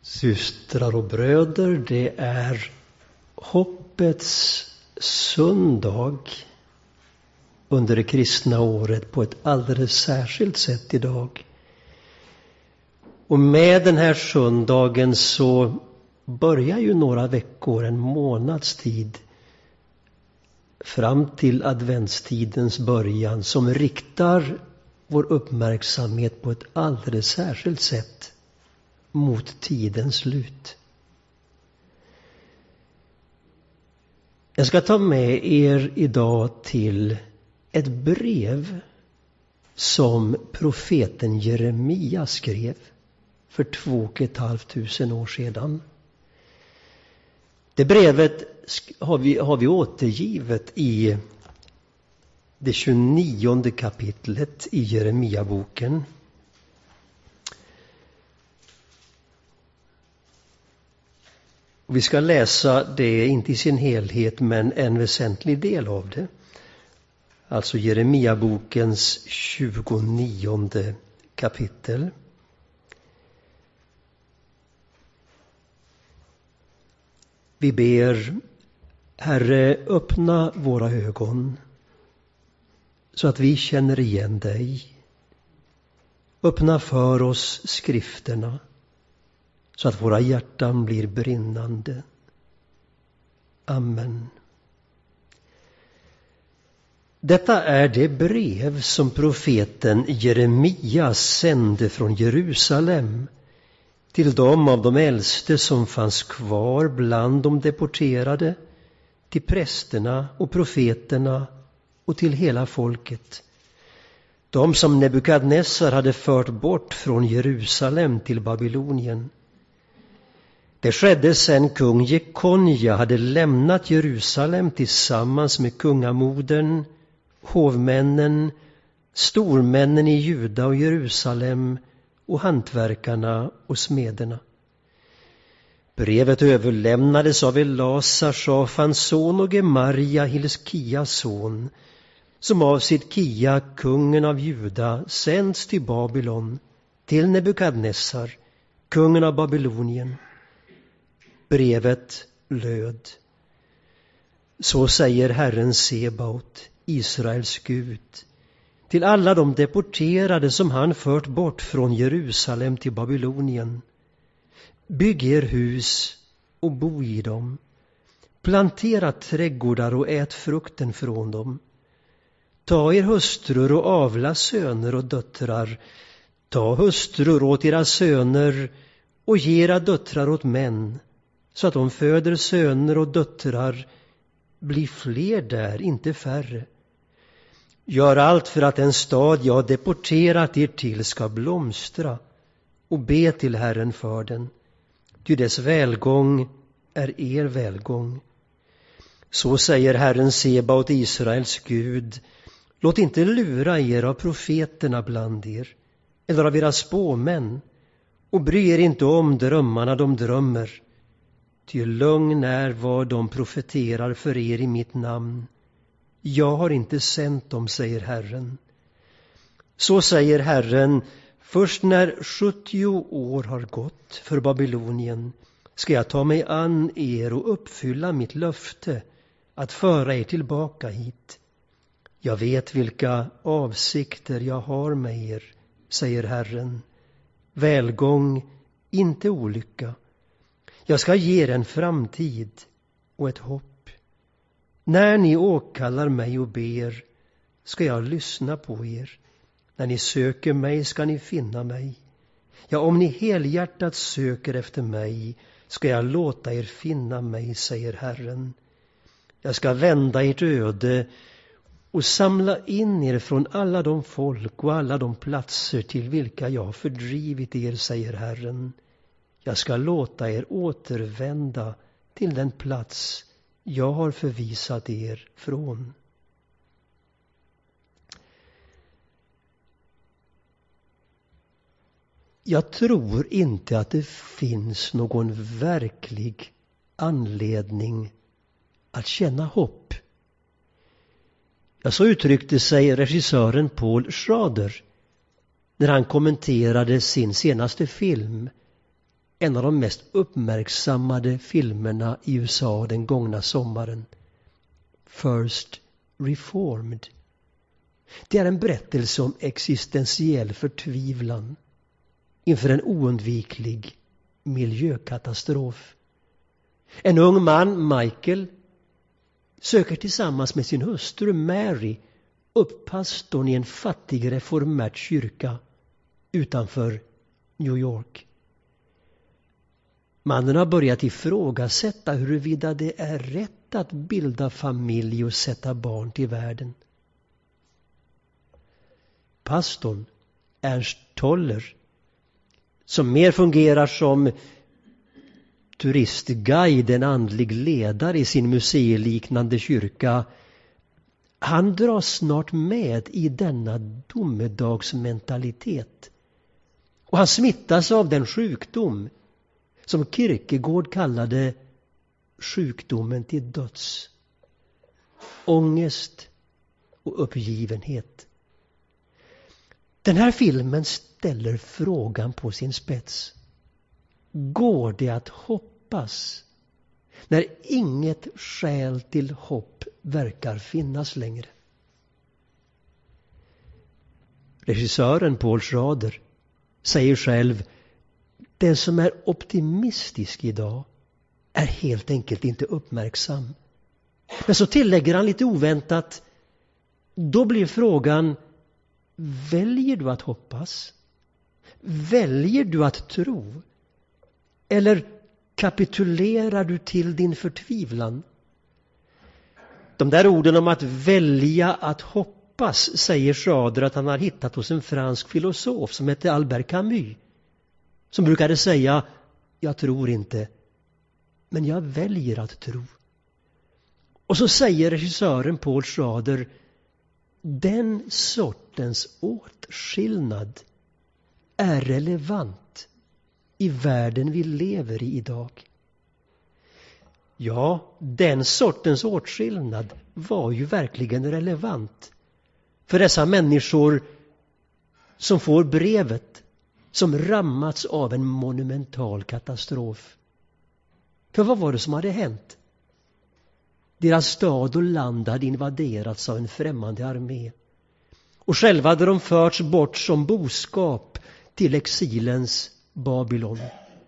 Systrar och bröder, det är hoppets söndag under det kristna året på ett alldeles särskilt sätt idag. Och med den här söndagen så börjar ju några veckor, en månads tid, fram till adventstidens början, som riktar vår uppmärksamhet på ett alldeles särskilt sätt mot tidens slut. Jag ska ta med er idag till ett brev som profeten Jeremia skrev för 2500 år sedan. Det brevet har vi återgivet i det 29:e kapitlet i Jeremia-boken. Vi ska läsa det, inte i sin helhet, men en väsentlig del av det. Alltså Jeremia-bokens 29:e kapitel. Vi ber: Herre, öppna våra ögon så att vi känner igen dig. Öppna för oss skrifterna så att våra hjärtan blir brinnande. Amen. Detta är det brev som profeten Jeremia sände från Jerusalem till de av de äldste som fanns kvar bland de deporterade, till prästerna och profeterna och till hela folket. De som Nebukadnessar hade fört bort från Jerusalem till Babylonien. Det skedde sedan kung Jekonja hade lämnat Jerusalem tillsammans med kungamodern, hovmännen, stormännen i Juda och Jerusalem och hantverkarna och smederna. Brevet överlämnades av Elasar, Shafans son, och Gemarja, Hilskias son, som av Sidkia, kungen av Juda, sänds till Babylon, till Nebukadnessar, kungen av Babylonien. Brevet löd: Så säger Herren Sebaot, Israels Gud, till alla de deporterade som han fört bort från Jerusalem till Babylonien: Bygg er hus och bo i dem. Plantera trädgårdar och ät frukten från dem. Ta er hustrur och avla söner och döttrar. Ta hustrur åt era söner och ge era döttrar åt män, så att de föder söner och döttrar. Bli fler där, inte färre. Gör allt för att den stad jag deporterat er till ska blomstra, och be till Herren för den. Ty dess välgång är er välgång. Så säger Herren Sebaot, Israels Gud: Låt inte lura er av profeterna bland er, eller av era spåmän, och bry er inte om drömmarna de drömmer. Ty lögn är vad de profeterar för er i mitt namn. Jag har inte sänt dem, säger Herren. Så säger Herren: först när 70 år har gått för Babylonien ska jag ta mig an er och uppfylla mitt löfte att föra er tillbaka hit. Jag vet vilka avsikter jag har med er, säger Herren. Välgång, inte olycka. Jag ska ge er en framtid och ett hopp. När ni åkallar mig och ber ska jag lyssna på er. När ni söker mig ska ni finna mig. Ja, om ni helhjärtat söker efter mig ska jag låta er finna mig, säger Herren. Jag ska vända ert öde och samla in er från alla de folk och alla de platser till vilka jag har fördrivit er, säger Herren. Jag ska låta er återvända till den plats jag har förvisat er från. Jag tror inte att det finns någon verklig anledning att känna hopp. Ja, så uttryckte sig regissören Paul Schrader när han kommenterade sin senaste film en av de mest uppmärksammade filmerna i USA den gångna sommaren. First Reformed. Det är en berättelse om existentiell förtvivlan inför en oundviklig miljökatastrof. En ung man, Michael, söker tillsammans med sin hustru Mary upp pastorn i en fattig reformert kyrka utanför New York. Mannen har börjat ifrågasätta huruvida det är rätt att bilda familj och sätta barn till världen. Pastorn, Ernst Toller, som mer fungerar som turistguide än andlig ledare i sin museiliknande kyrka, han dras snart med i denna domedagsmentalitet. Och han smittas av den sjukdom som Kierkegaard kallade sjukdomen till döds. Ångest och uppgivenhet. Den här filmen ställer frågan på sin spets. Går det att hoppas när inget skäl till hopp verkar finnas längre? Regissören Paul Schrader säger själv: den som är optimistisk idag är helt enkelt inte uppmärksam. Men så tillägger han lite oväntat: då blir frågan, väljer du att hoppas? Väljer du att tro? Eller kapitulerar du till din förtvivlan? De där orden om att välja att hoppas säger Schrader att han har hittat hos en fransk filosof som hette Albert Camus, som brukade säga: jag tror inte, men jag väljer att tro. Och så säger regissören Paul Schrader: den sortens åtskillnad är relevant i världen vi lever i idag. Ja, den sortens åtskillnad var ju verkligen relevant för dessa människor som får brevet, som rammats av en monumental katastrof. För vad var det som hade hänt? Deras stad och land hade invaderats av en främmande armé. Och själva hade de förts bort som boskap till exilens Babylon.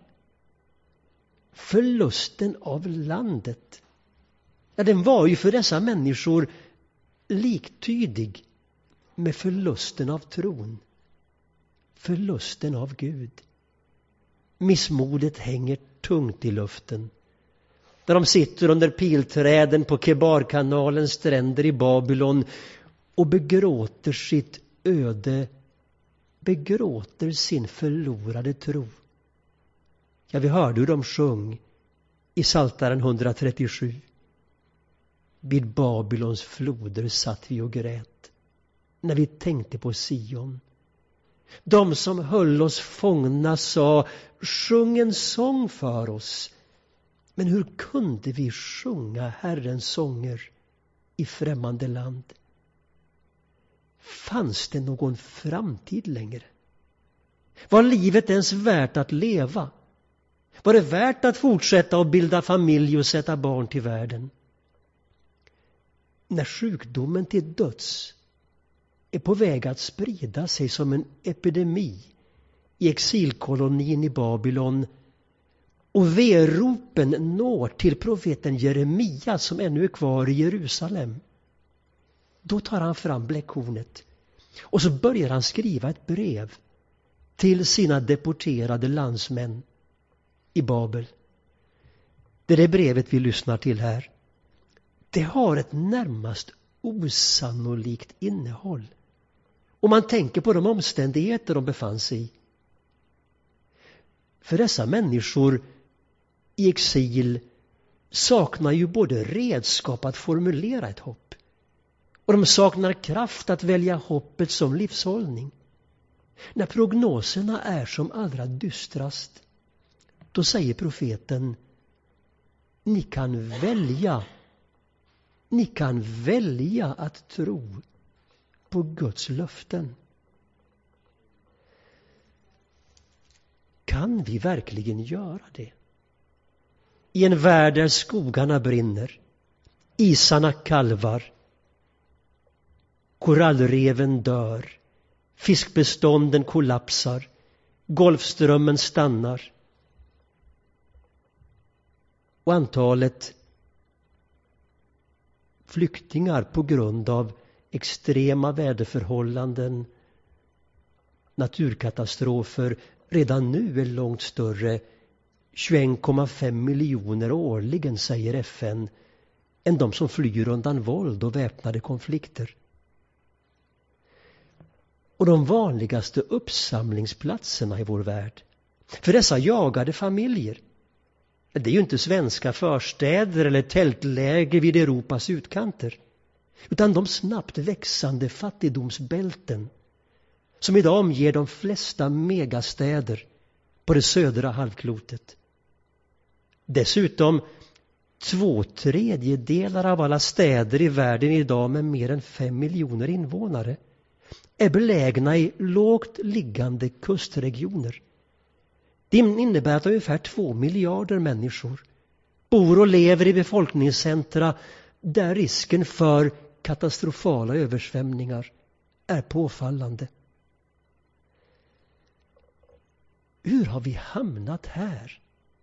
Förlusten av landet, ja, den var ju för dessa människor liktydig med förlusten av tron. Förlusten av Gud. Missmodet hänger tungt i luften. Där de sitter under pilträden på Kebarkanalens stränder i Babylon och begråter sitt öde, begråter sin förlorade tro. Ja, vi hörde hur de sjöng i Psaltaren 137. Vid Babylons floder satt vi och grät när vi tänkte på Sion. De som höll oss fångna sa: sjung en sång för oss. Men hur kunde vi sjunga Herrens sånger i främmande land? Fanns det någon framtid längre? Var livet ens värt att leva? Var det värt att fortsätta att bilda familj och sätta barn till världen? När sjukdomen till döds är på väg att sprida sig som en epidemi i exilkolonin i Babylon och veropen når till profeten Jeremia som ännu är kvar i Jerusalem, då tar han fram bläckhornet och så börjar han skriva ett brev till sina deporterade landsmän i Babel. Det är det brevet vi lyssnar till här. Det har ett närmast osannolikt innehåll om man tänker på de omständigheter de befann sig i. För dessa människor i exil saknar ju både redskap att formulera ett hopp och de saknar kraft att välja hoppet som livshållning. När prognoserna är som allra dystrast, då säger profeten: ni kan välja att tro på Guds löften. Kan vi verkligen göra det? I en värld där skogarna brinner, isarna kalvar, korallreven dör, fiskbestånden kollapsar, Golfströmmen stannar och antalet flyktingar på grund av extrema väderförhållanden, naturkatastrofer redan nu är långt större, 21,5 miljoner årligen, säger FN, än de som flyr undan våld och väpnade konflikter. Och de vanligaste uppsamlingsplatserna i vår värld för dessa jagade familjer, det är ju inte svenska förstäder eller tältläger vid Europas utkanter, utan de snabbt växande fattigdomsbälten som idag omger de flesta megastäder på det södra halvklotet. Dessutom 2/3 av alla städer i världen idag med mer än 5 miljoner invånare är belägna i lågt liggande kustregioner. Det innebär att ungefär 2 miljarder människor bor och lever i befolkningscentra där risken för katastrofala översvämningar är påfallande. Hur har vi hamnat här?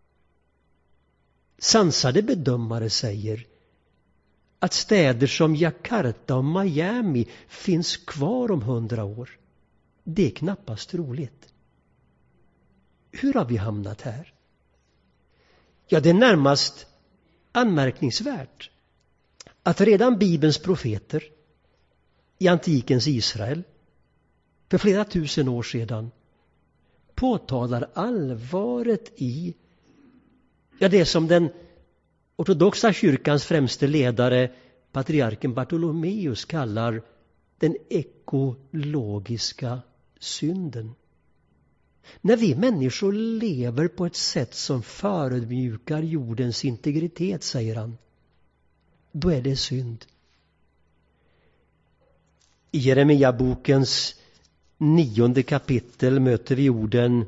Sansade bedömare säger att städer som Jakarta och Miami finns kvar om 100 år. Det är knappast troligt. Hur har vi hamnat här? Ja, det är närmast anmärkningsvärt att redan Bibelns profeter i antikens Israel för flera tusen år sedan påtalar allvaret i det som den ortodoxa kyrkans främste ledare, patriarken Bartolomeus, kallar den ekologiska synden. När vi människor lever på ett sätt som förödmjukar jordens integritet, säger han, då är det synd. I Jeremia-bokens 9:e kapitel möter vi orden: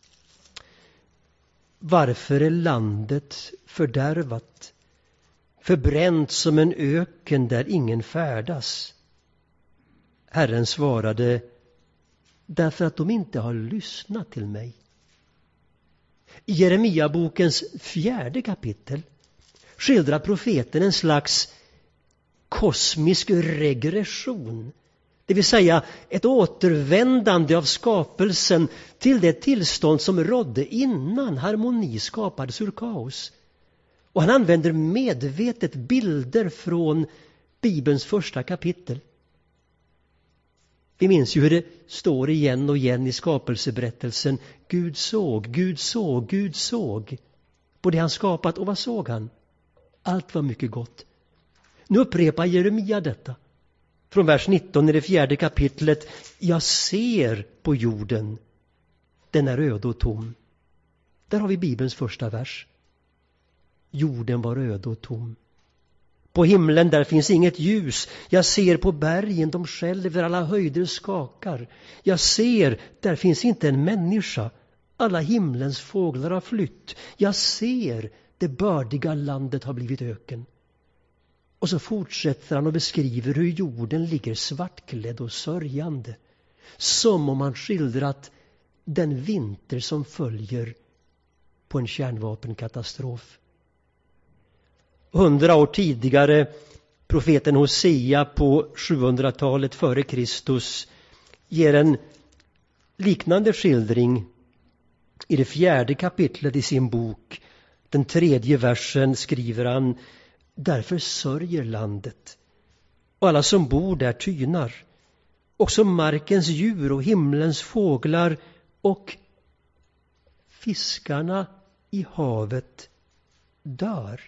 varför är landet fördärvat, förbränt som en öken där ingen färdas? Herren svarade: därför att de inte har lyssnat till mig. I Jeremia-bokens 4:e kapitel skildrar profeten en slags kosmisk regression, det vill säga ett återvändande av skapelsen till det tillstånd som rådde innan harmoni skapades ur kaos. Och han använder medvetet bilder från Bibelns första kapitel. Vi minns ju hur det står igen och igen i skapelseberättelsen: Gud såg, Gud såg, Gud såg på det han skapat. Och vad såg han? Allt var mycket gott. Nu upprepar Jeremia detta från vers 19 i det 4:e kapitlet: jag ser på jorden, den är öde och tom. Där har vi Bibelns första vers. Jorden var öde och tom. På himlen där finns inget ljus. Jag ser på bergen, de skälver, alla höjder skakar. Jag ser, där finns inte en människa. Alla himlens fåglar har flytt. Jag ser, det bördiga landet har blivit öken. Och så fortsätter han och beskriver hur jorden ligger svartklädd och sörjande, som om han skildrat den vinter som följer på en kärnvapenkatastrof. 100 år tidigare, profeten Hosea på 700-talet före Kristus, ger en liknande skildring. I det 4:e kapitlet i sin bok, den 3:e versen, skriver han: därför sörjer landet, och alla som bor där tynar, också markens djur och himlens fåglar och fiskarna i havet dör.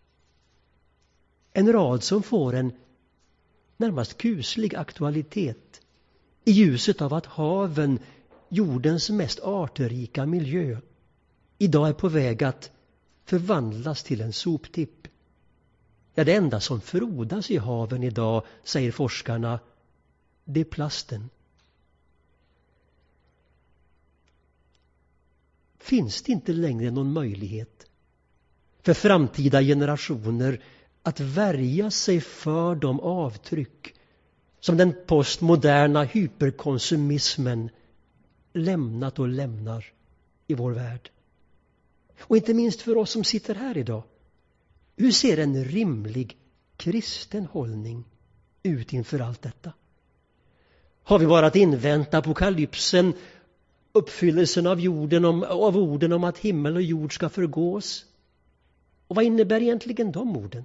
En rad som får en närmast kuslig aktualitet i ljuset av att haven, jordens mest artrika miljö, idag är på väg att förvandlas till en soptipp. Ja, det enda som frodas i haven idag, säger forskarna, det är plasten. finns det inte längre någon möjlighet för framtida generationer att värja sig för de avtryck som den postmoderna hyperkonsumismen lämnat och lämnar i vår värld. Och inte minst för oss som sitter här idag. Hur ser en rimlig kristen hållning ut inför allt detta? Har vi bara att invänta apokalypsen, uppfyllelsen av orden om att himmel och jord ska förgås? Och vad innebär egentligen de orden?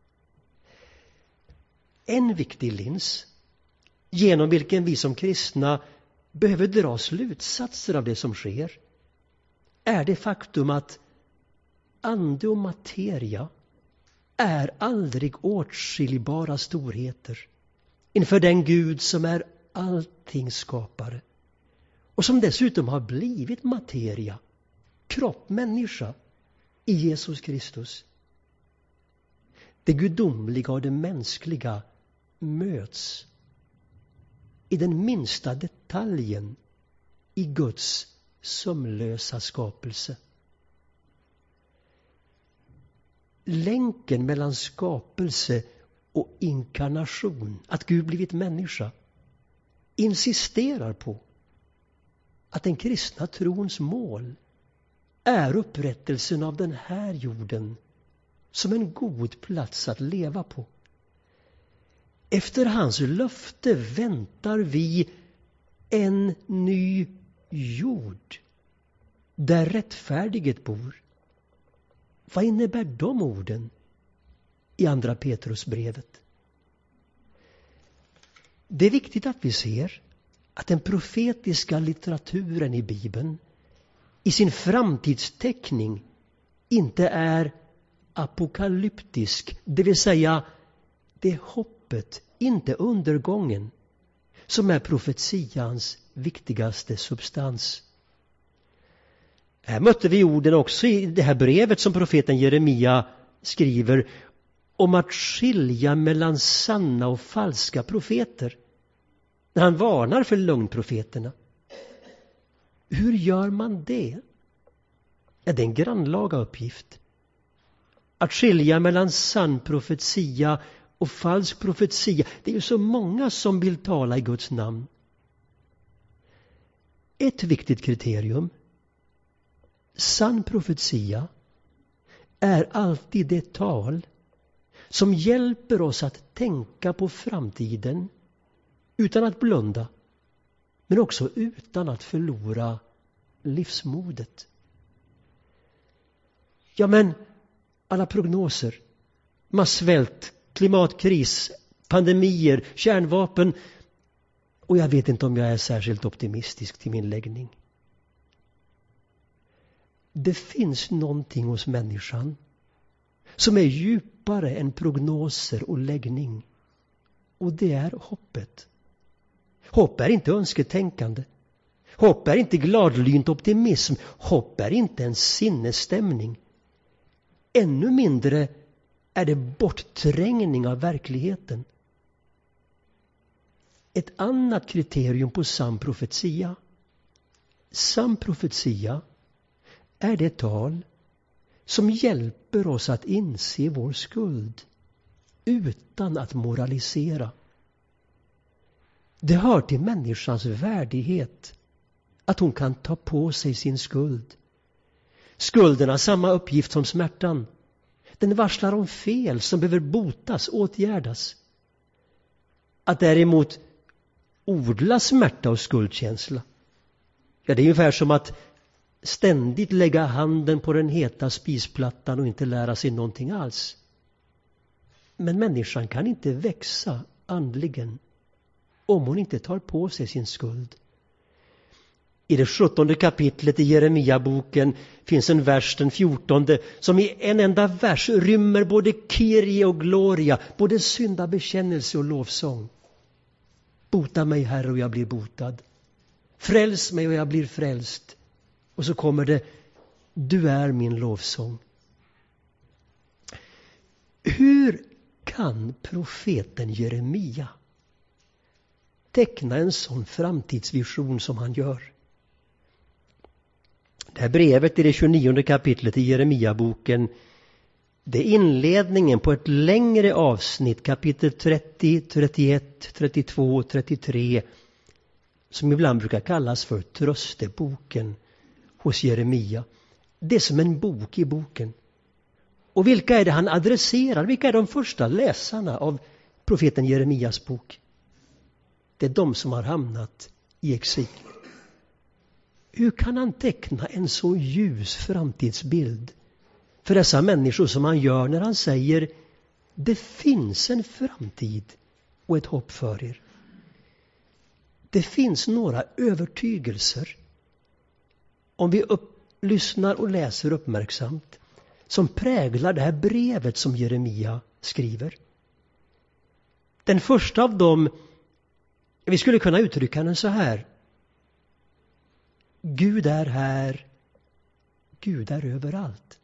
En viktig lins genom vilken vi som kristna behöver dra slutsatser av det som sker är det faktum att ande och materia är aldrig åtskiljbara storheter inför den Gud som är allting skapare och som dessutom har blivit materia, kropp, människa i Jesus Kristus. Det gudomliga och det mänskliga möts i den minsta detaljen i Guds sömlösa skapelse. Länken mellan skapelse och inkarnation, att Gud blivit människa, insisterar på att den kristna trons mål är upprättelsen av den här jorden som en god plats att leva på. Efter hans löfte väntar vi en ny jord där rättfärdighet bor. Vad innebär de orden i andra Petrusbrevet? Det är viktigt att vi ser att den profetiska litteraturen i Bibeln i sin framtidsteckning inte är apokalyptisk, det vill säga det är hoppet, inte undergången, som är profetians viktigaste substans. Här mötte vi orden också i det här brevet som profeten Jeremia skriver om att skilja mellan sanna och falska profeter. När han varnar för lögnprofeterna. Hur gör man det? Ja, det är en grannlaga uppgift. Att skilja mellan sann profetia och falsk profetia. Det är ju så många som vill tala i Guds namn. Ett viktigt kriterium. Sann profetia är alltid det tal som hjälper oss att tänka på framtiden utan att blunda, men också utan att förlora livsmodet. Ja, men alla prognoser, massvält, klimatkris, pandemier, kärnvapen, och jag vet inte om jag är särskilt optimistisk till min läggning. Det finns någonting hos människan som är djupare än prognoser och läggning. Och det är hoppet. Hopp är inte önsketänkande. Hopp är inte gladlynt optimism. Hopp är inte en sinnesstämning. Ännu mindre är det bortträngning av verkligheten. Ett annat kriterium på sann profetia. Sann profetia är det tal som hjälper oss att inse vår skuld utan att moralisera. Det hör till människans värdighet att hon kan ta på sig sin skuld. Skulden har samma uppgift som smärtan. Den varslar om fel som behöver botas, åtgärdas. Att däremot odla smärta och skuldkänsla, ja, det är ungefär som att ständigt lägga handen på den heta spisplattan och inte lära sig någonting alls. Men människan kan inte växa andligen om hon inte tar på sig sin skuld. I det 17:e kapitlet i Jeremia-boken finns en vers, den 14:e, som i en enda vers rymmer både Kyrie och Gloria, både syndabekännelse och lovsång. Bota mig, Herre, och jag blir botad. Fräls mig och jag blir frälst. Och så kommer det: du är min lovsång. Hur kan profeten Jeremia teckna en sån framtidsvision som han gör? Det här brevet i det 29 kapitlet i Jeremia-boken, det är inledningen på ett längre avsnitt, kapitel 30, 31, 32, 33, som ibland brukar kallas för trösteboken hos Jeremia. Det är som en bok i boken. Och vilka är det han adresserar? Vilka är de första läsarna av profeten Jeremias bok? Det är de som har hamnat i exil. Hur kan han teckna en så ljus framtidsbild för dessa människor som han gör när han säger det finns en framtid och ett hopp för er? Det finns några övertygelser, om vi lyssnar och läser uppmärksamt, som präglar det här brevet som Jeremia skriver. Den första av dem, vi skulle kunna uttrycka den så här: Gud är här, Gud är överallt.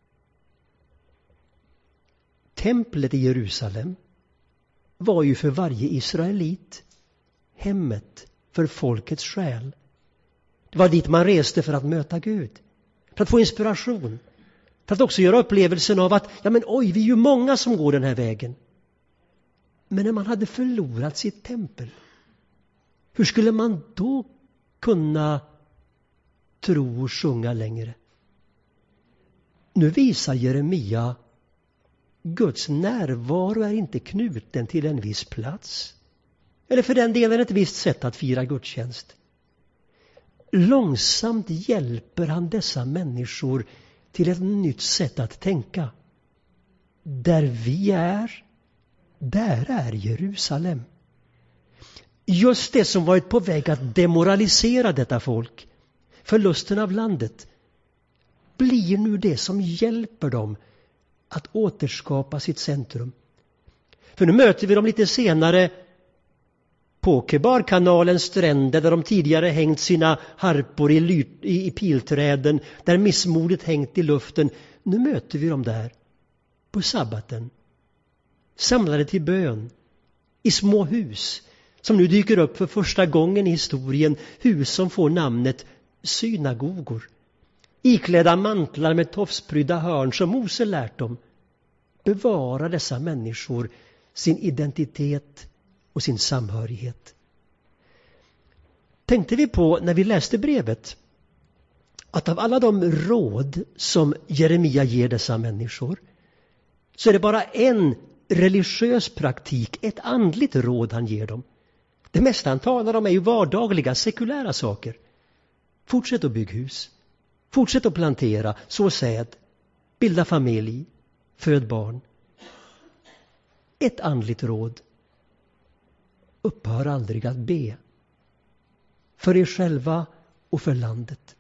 Templet i Jerusalem var ju för varje israelit hemmet för folkets själ. Det var dit man reste för att möta Gud, för att få inspiration, för att också göra upplevelsen av att vi är ju många som går den här vägen. Men när man hade förlorat sitt tempel, hur skulle man då kunna tro och sjunga längre? Nu visar Jeremia Guds närvaro är inte knuten till en viss plats, eller för den delen ett visst sätt att fira gudstjänst. Långsamt hjälper han dessa människor till ett nytt sätt att tänka. Där vi är, där är Jerusalem. Just det som varit på väg att demoralisera detta folk, förlusten av landet, blir nu det som hjälper dem att återskapa sitt centrum. För nu möter vi dem lite senare på Kebarkanalens stränder, där de tidigare hängt sina harpor i pilträden, där missmodet hängt i luften. Nu möter vi dem där på sabbaten, samlade till bön i små hus som nu dyker upp för första gången i historien, hus som får namnet synagogor, iklädda mantlar med tofsprydda hörn som Mose lärt dem. Bevara dessa människor sin identitet och sin samhörighet. Tänkte vi på när vi läste brevet att av alla de råd som Jeremia ger dessa människor, så är det bara en religiös praktik, ett andligt råd han ger dem. Det mesta han talar om är ju vardagliga, sekulära saker. Fortsätt att bygga hus. Fortsätt att plantera, så säd, bilda familj, föd barn. Ett andligt råd: upphör aldrig att be. För er själva och för landet.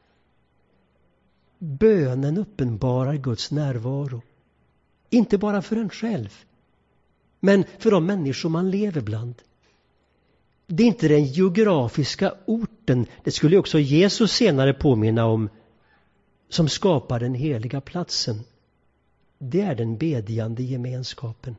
Bönen uppenbarar Guds närvaro. Inte bara för en själv, men för de människor man lever bland. Det är inte den geografiska orten, det skulle också Jesus senare påminna om, som skapar den heliga platsen. Det är den bedjande gemenskapen.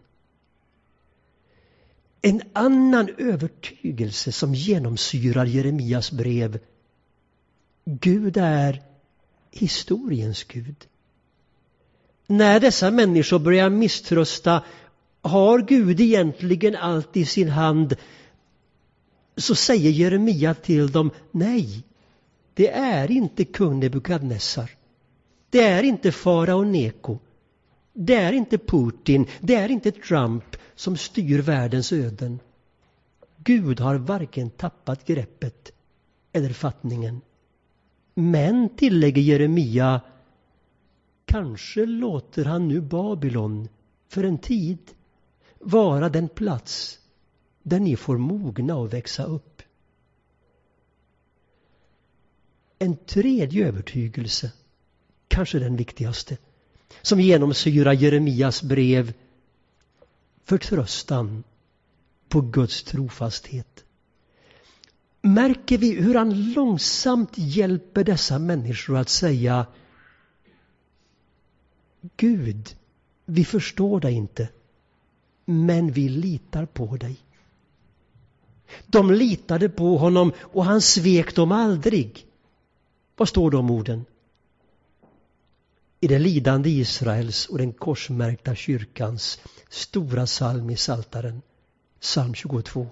En annan övertygelse som genomsyrar Jeremias brev: Gud är historiens Gud. När dessa människor börjar misströsta, har Gud egentligen allt i sin hand, så säger Jeremia till dem: nej, det är inte kung Nebukadnessar, det är inte farao Neko, det är inte Putin, det är inte Trump som styr världens öden. Gud har varken tappat greppet eller fattningen. Men, tillägger Jeremia, kanske låter han nu Babylon för en tid vara den plats där ni får mogna och växa upp. En tredje övertygelse, kanske den viktigaste, som genomsyrar Jeremias brev: förtröstan på Guds trofasthet. Märker vi hur han långsamt hjälper dessa människor att säga: Gud, vi förstår dig inte, men vi litar på dig. De litade på honom och han svek dem aldrig. Vad står de orden? i det lidande Israels och den korsmärkta kyrkans stora psalm i Psaltaren, psalm 22.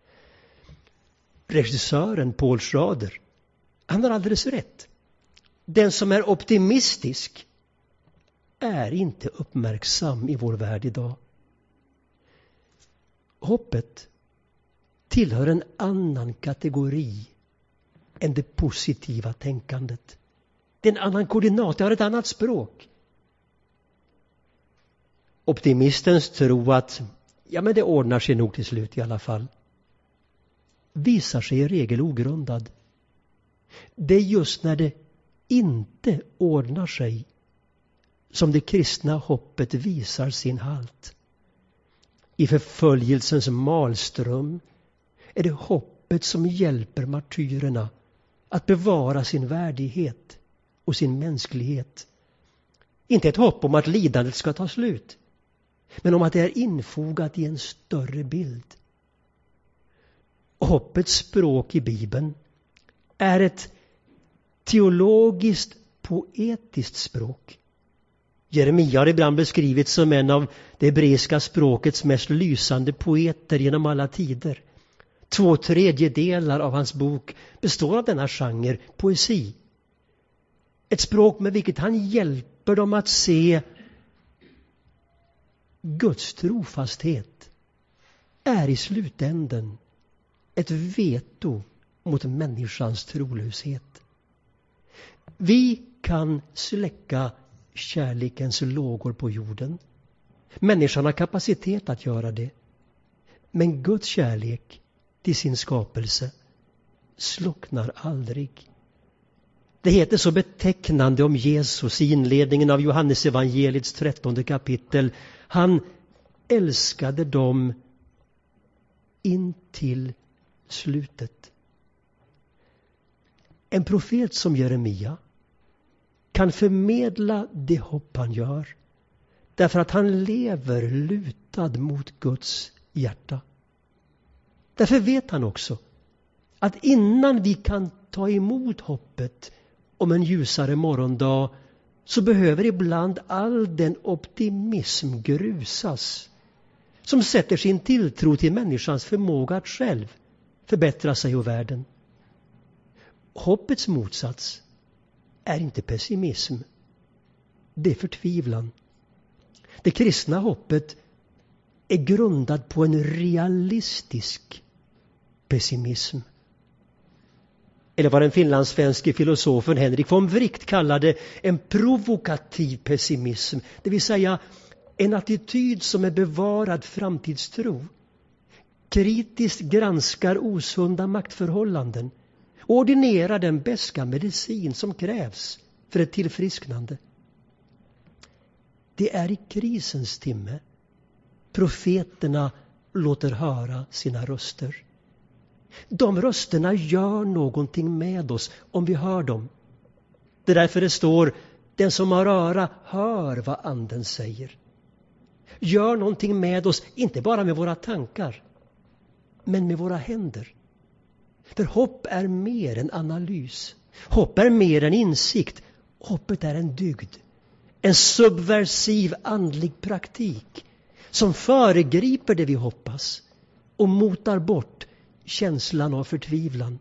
Regissören Paul Schrader, han har alldeles rätt. Den som är optimistisk är inte uppmärksam i vår värld idag. Hoppet tillhör en annan kategori än det positiva tänkandet. Det är en annan koordinat, det har ett annat språk. Optimistens tro att men det ordnar sig nog till slut i alla fall visar sig i regel ogrundad. Det är just när det inte ordnar sig som det kristna hoppet visar sin halt. I förföljelsens malström är det hoppet som hjälper martyrerna att bevara sin värdighet och sin mänsklighet. Inte ett hopp om att lidandet ska ta slut, men om att det är infogat i en större bild. Hoppets språk i Bibeln är ett teologiskt poetiskt språk. Jeremia har ibland beskrivits som en av det hebreiska språkets mest lysande poeter genom alla tider. 2/3 av hans bok består av denna genre, poesi. Ett språk med vilket han hjälper dem att se Guds trofasthet är i slutänden ett veto mot människans trolöshet. Vi kan släcka kärlekens lågor på jorden. Människan har kapacitet att göra det. Men Guds kärlek till sin skapelse slocknar aldrig. Det heter så betecknande om Jesus i inledningen av Johannes evangeliets 13:e kapitel. Han älskade dem in till slutet. En profet som Jeremia kan förmedla det hopp han gör därför att han lever lutad mot Guds hjärta. Därför vet han också att innan vi kan ta emot hoppet om en ljusare morgondag så behöver ibland all den optimism grusas som sätter sin tilltro till människans förmåga att själv förbättra sig och världen. Hoppets motsats är inte pessimism. Det är förtvivlan. Det kristna hoppet är grundat på en realistisk pessimism. Eller vad den finlandssvenske filosofen Henrik von Wright kallade en provokativ pessimism. Det vill säga en attityd som är bevarad framtidstro. Kritiskt granskar osunda maktförhållanden och ordinerar den beska medicin som krävs för ett tillfrisknande. Det är i krisens timme profeterna låter höra sina röster. De rösterna gör någonting med oss om vi hör dem. Det är därför det står: den som har öra hör vad anden säger. Gör någonting med oss, inte bara med våra tankar, men med våra händer. För hopp är mer än analys. Hopp är mer än insikt. Hoppet är en dygd. En subversiv andlig praktik som föregriper det vi hoppas och motar bort känslan av förtvivlan.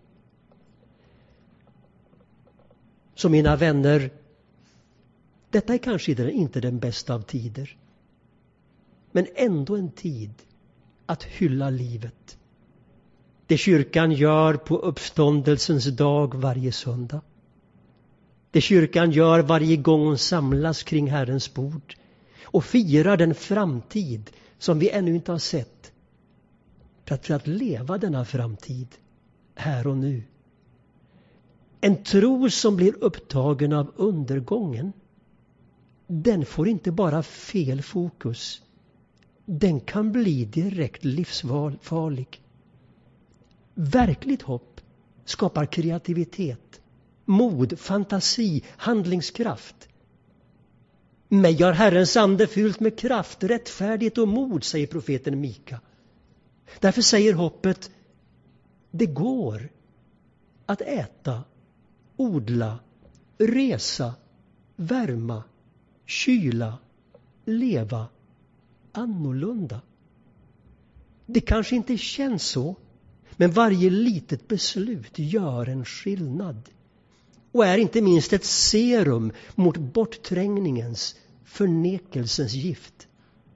Så mina vänner, detta är kanske inte den bästa av tider, men ändå en tid att hylla livet. Det kyrkan gör på uppståndelsens dag varje söndag. Det kyrkan gör varje gång hon samlas kring Herrens bord och firar den framtid som vi ännu inte har sett. För att leva denna framtid här och nu. En tro som blir upptagen av undergången, den får inte bara fel fokus. Den kan bli direkt livsfarlig. Verkligt hopp skapar kreativitet, mod, fantasi, handlingskraft. Mig har Herrens ande fyllt med kraft, rättfärdighet och mod, säger profeten Mika. Därför säger hoppet: det går att äta, odla, resa, värma, kyla, leva annorlunda. Det kanske inte känns så, men varje litet beslut gör en skillnad och är inte minst ett serum mot bortträngningens, förnekelsens gift.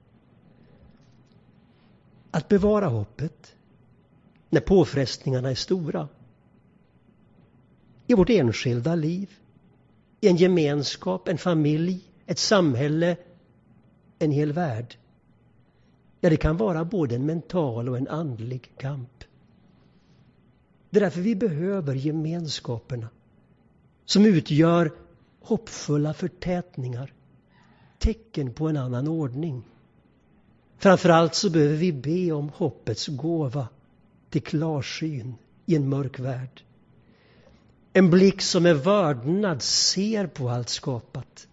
Att bevara hoppet när påfrestningarna är stora. I vårt enskilda liv, i en gemenskap, en familj, ett samhälle, en hel värld. Ja, det kan vara både en mental och en andlig kamp. Det är därför vi behöver gemenskaperna som utgör hoppfulla förtätningar, tecken på en annan ordning. Framförallt så behöver vi be om hoppets gåva till klarsyn i en mörk värld. En blick som med vördnad ser på allt skapat.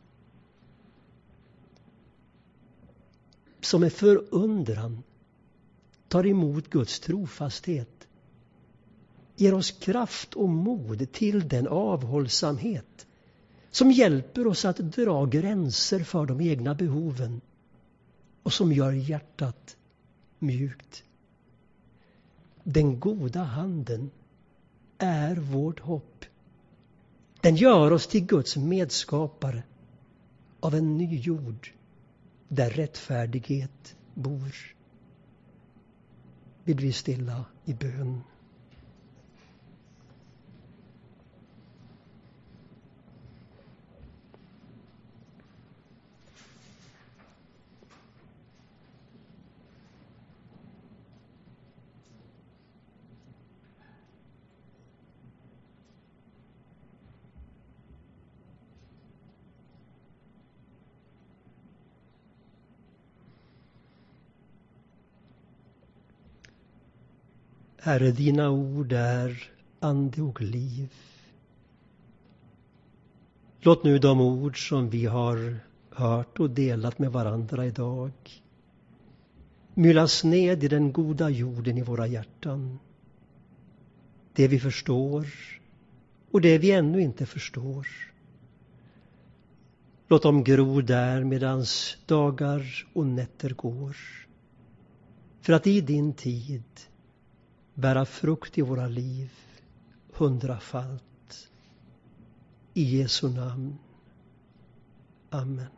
Som med förundran tar emot Guds trofasthet. Ger oss kraft och mod till den avhållsamhet som hjälper oss att dra gränser för de egna behoven och som gör hjärtat mjukt. Den goda handen är vårt hopp. Den gör oss till Guds medskapare av en ny jord där rättfärdighet bor. Vill vi stilla i bön. Herre, dina ord är ande och liv. Låt nu de ord som vi har hört och delat med varandra idag myllas ned i den goda jorden i våra hjärtan. Det vi förstår och det vi ännu inte förstår. Låt dem gro där medans dagar och nätter går. För att i din tid bära frukt i våra liv 100-falt. I Jesu namn. Amen.